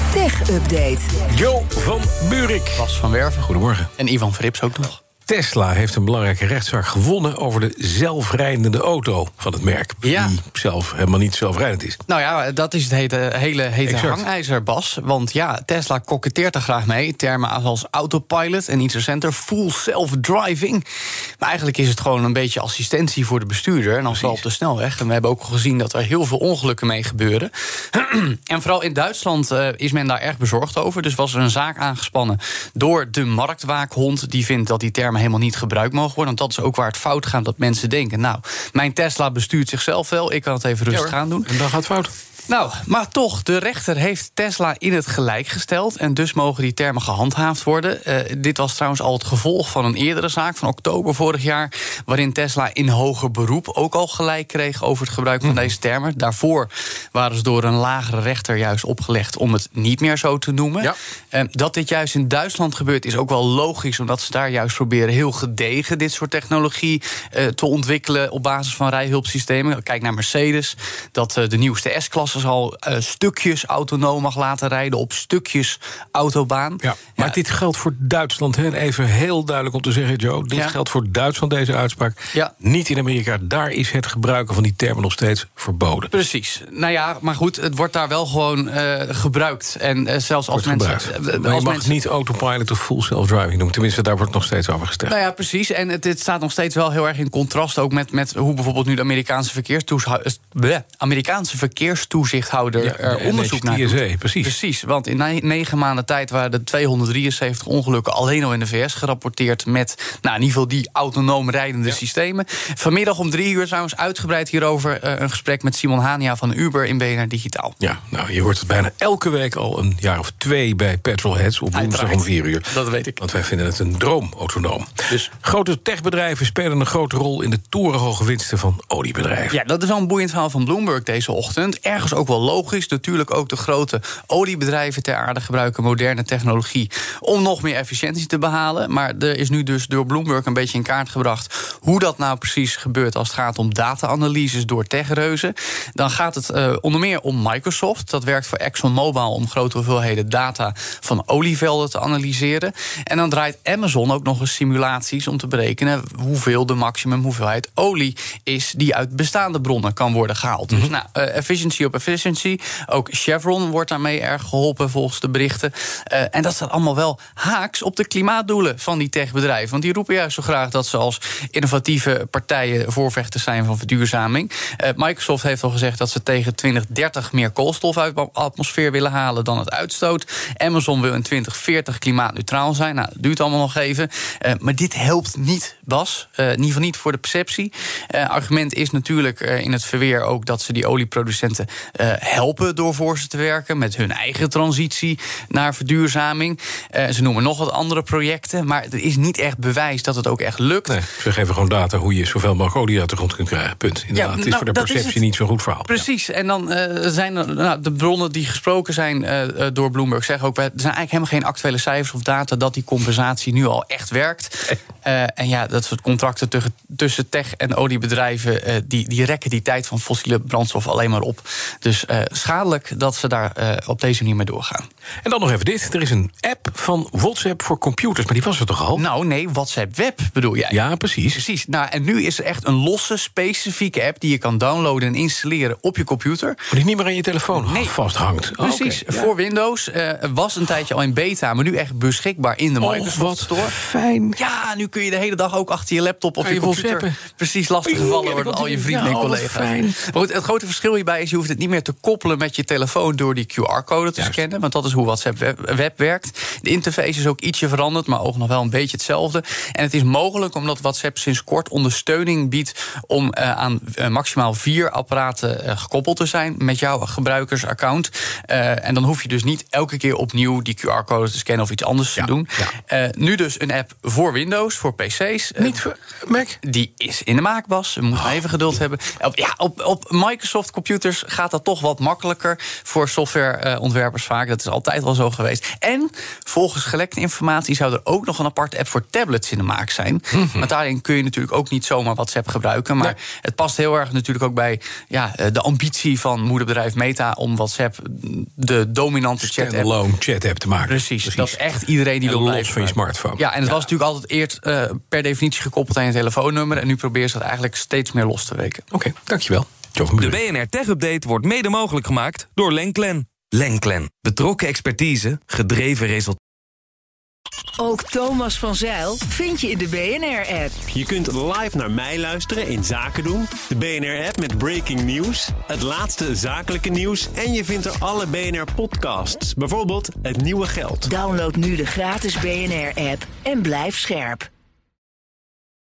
Tech-update. Jo van Buurik. Bas van Werven. Goedemorgen. En Ivan Verrips ook nog. Tesla heeft een belangrijke rechtszaak gewonnen over de zelfrijdende auto van het merk. Ja. Die zelf helemaal niet zelfrijdend is. Nou ja, dat is het hele hete Exact. hangijzer, Bas. Want ja, Tesla koketteert er graag mee. Termen als autopilot en iets recenter full self-driving. Maar eigenlijk is het gewoon een beetje assistentie voor de bestuurder. En dan vooral op de snelweg. En we hebben ook gezien dat er heel veel ongelukken mee gebeuren. En vooral in Duitsland is men daar erg bezorgd over. Dus was er een zaak aangespannen door de marktwaakhond. Die vindt dat die termen helemaal niet gebruikt mogen worden. Want dat is ook waar het fout gaat, dat mensen denken... nou, mijn Tesla bestuurt zichzelf wel, ik kan het even rustig aan doen. En dan gaat het fout. Nou, maar toch, de rechter heeft Tesla in het gelijk gesteld... en dus mogen die termen gehandhaafd worden. Dit was trouwens al het gevolg van een eerdere zaak van oktober vorig jaar... waarin Tesla in hoger beroep ook al gelijk kreeg over het gebruik van deze termen. Daarvoor waren ze door een lagere rechter juist opgelegd... om het niet meer zo te noemen. Ja. Dat dit juist in Duitsland gebeurt is ook wel logisch... omdat ze daar juist proberen heel gedegen dit soort technologie te ontwikkelen... op basis van rijhulpsystemen. Kijk naar Mercedes, dat de nieuwste S-klasse al stukjes autonoom mag laten rijden op stukjes autobaan. Ja, maar dit geldt voor Duitsland. Hè? Even heel duidelijk om te zeggen, Joe. Dit geldt voor Duitsland, deze uitspraak. Ja. Niet in Amerika. Daar is het gebruiken van die termen nog steeds verboden. Precies. Nou ja, maar goed, het wordt daar wel gewoon gebruikt. En zelfs als mensen... Maar je mag niet autopilot of full self-driving noemen. Tenminste, daar wordt nog steeds over gesteld. Nou ja, precies. En het staat nog steeds wel heel erg in contrast... ook met hoe bijvoorbeeld nu de Amerikaanse verkeerstoezichthouder er onderzoek naar doet. TSA, precies. Precies, want in 9 maanden tijd waren er 273 ongelukken... alleen al in de VS gerapporteerd met in ieder geval die autonoom rijdende systemen. Vanmiddag om 3 uur trouwens uitgebreid hierover... een gesprek met Simon Hania van Uber in BNR Digitaal. Ja, nou, je hoort het bijna elke week al een jaar of 2 bij Petrolheads... op woensdag om 4 uur. Dat weet ik. Want wij vinden het een droom, autonoom. Dus grote techbedrijven spelen een grote rol... in de torenhoge winsten van oliebedrijven. Ja, dat is wel een boeiend verhaal van Bloomberg deze ochtend. Ergens ook wel logisch. Natuurlijk ook de grote oliebedrijven ter aarde gebruiken moderne technologie... om nog meer efficiëntie te behalen. Maar er is nu dus door Bloomberg een beetje in kaart gebracht... hoe dat nou precies gebeurt als het gaat om data-analyses door techreuzen. Dan gaat het onder meer om Microsoft. Dat werkt voor ExxonMobil om grote hoeveelheden data van olievelden te analyseren. En dan draait Amazon ook nog eens simulaties om te berekenen... hoeveel de maximum hoeveelheid olie is die uit bestaande bronnen kan worden gehaald. Dus efficiency op efficiency. Ook Chevron wordt daarmee erg geholpen volgens de berichten. En dat staat allemaal wel haaks op de klimaatdoelen van die techbedrijven. Want die roepen juist zo graag dat ze als innovatieve partijen voorvechters zijn van verduurzaming. Microsoft heeft al gezegd dat ze tegen 2030 meer koolstof uit de atmosfeer willen halen dan het uitstoot. Amazon wil in 2040 klimaatneutraal zijn. Nou, dat duurt allemaal nog even. Maar dit helpt niet, Bas. In ieder geval niet voor de perceptie. Argument is natuurlijk in het verweer ook dat ze die olieproducenten helpen door voor ze te werken met hun eigen transitie naar verduurzaming. Ze noemen nog wat andere projecten, maar er is niet echt bewijs dat het ook echt lukt. Nee, ze geven gewoon data hoe je zoveel mogelijk olie uit de grond kunt krijgen. Punt. Inderdaad, het is voor de perceptie niet zo'n goed verhaal. Precies, ja. En dan zijn er de bronnen die gesproken zijn door Bloomberg zeggen ook... er zijn eigenlijk helemaal geen actuele cijfers of data dat die compensatie nu al echt werkt. En ja, dat soort contracten tussen tech- en oliebedrijven... die rekken die tijd van fossiele brandstof alleen maar op. Dus schadelijk dat ze daar op deze manier mee doorgaan. En dan nog even dit. Er is een app van WhatsApp voor computers, maar die was er toch al? Nou nee, WhatsApp Web bedoel jij? Ja, precies. Precies. Nou, en nu is er echt een losse, specifieke app... die je kan downloaden en installeren op je computer. Maar die niet meer aan je telefoon vasthangt. Precies, Okay, voor Windows. Was een tijdje al in beta, maar nu echt beschikbaar in de Microsoft Store. Fijn. Ja, nu kun je de hele dag ook achter je laptop of je computer... WhatsAppen. Precies lastiggevallen worden al je vrienden en collega's. Fijn. Maar goed, het grote verschil hierbij is... je hoeft het niet meer te koppelen met je telefoon... door die QR-code te scannen, want dat is hoe WhatsApp Web werkt. De interface is ook ietsje veranderd, maar ook nog wel een beetje hetzelfde. En het is mogelijk, omdat WhatsApp sinds kort ondersteuning biedt... om aan maximaal 4 apparaten gekoppeld te zijn... met jouw gebruikersaccount. En dan hoef je dus niet elke keer opnieuw die QR-code te scannen... of iets anders te doen. Ja. Nu dus een app voor Windows, voor PC's. Niet voor Mac? Die is in de maak, Bas. We moeten even geduld hebben. Op Microsoft computers gaat dat toch wat makkelijker voor softwareontwerpers vaak. Dat is altijd wel zo geweest. En volgens gelekte informatie zou er ook nog een aparte app voor tablets in de maak zijn. Want daarin kun je natuurlijk ook niet zomaar WhatsApp gebruiken. Maar het past heel erg natuurlijk ook bij de ambitie van moederbedrijf Meta om WhatsApp de dominante chat-app te maken. Precies. Dat is echt iedereen die wil blijven los van je smartphone. Ja, en het was natuurlijk altijd eerst per definitie gekoppeld aan je telefoonnummer. En nu probeer ze dat eigenlijk steeds meer los te weken. Oké, dankjewel. De BNR Tech Update wordt mede mogelijk gemaakt door Lenklen. Lenklen. Betrokken expertise, gedreven resultaten. Ook Thomas van Zijl vind je in de BNR-app. Je kunt live naar mij luisteren in Zaken doen. De BNR-app met breaking news. Het laatste zakelijke nieuws. En je vindt er alle BNR-podcasts. Bijvoorbeeld Het Nieuwe Geld. Download nu de gratis BNR-app en blijf scherp.